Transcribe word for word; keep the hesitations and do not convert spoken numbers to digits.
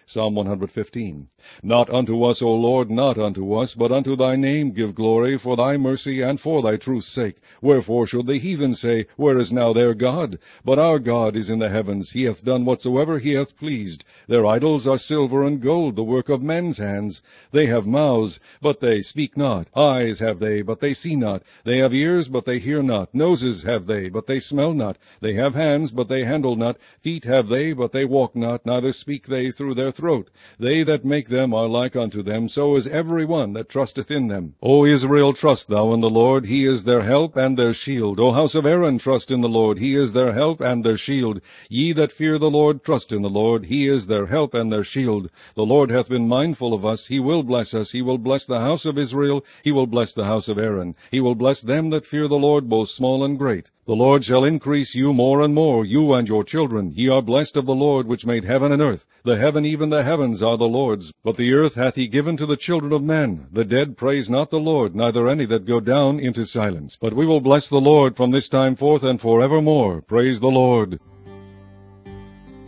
Psalm one hundred fifteen. Not unto us, O Lord, not unto us, but unto thy name give glory, for thy mercy and for thy truth's sake. Wherefore should the heathen say, Where is now their God? But our God is in the heavens. He hath done whatsoever he hath pleased. Their idols are silver and gold, the work of men's hands. They have mouths, but they speak not. Eyes have they, but they see not. They have ears, but they hear not. Noses have they, but they smell not. They have hands, but they handle not. Feet have they, but they walk not, neither speak they through their throat. They that make them are like unto them, so is every one that trusteth in them. O Israel, trust thou in the Lord, he is their help and their shield. O house of Aaron, trust in the Lord, he is their help and their shield. Ye that fear the Lord, trust in the Lord, he is their help and their shield. The Lord hath been mindful of us, he will bless us, he will bless the house of Israel, he will bless the house of Aaron. He will bless them that fear the Lord, both small and great. The Lord shall increase you more and more, you and your children. Ye are blessed of the Lord, which made heaven and earth. The heaven, even the heavens, are the Lord's, but the earth hath he given to the children of men. The dead praise not the Lord, neither any that go down into silence. But we will bless the Lord from this time forth and forevermore. Praise the Lord.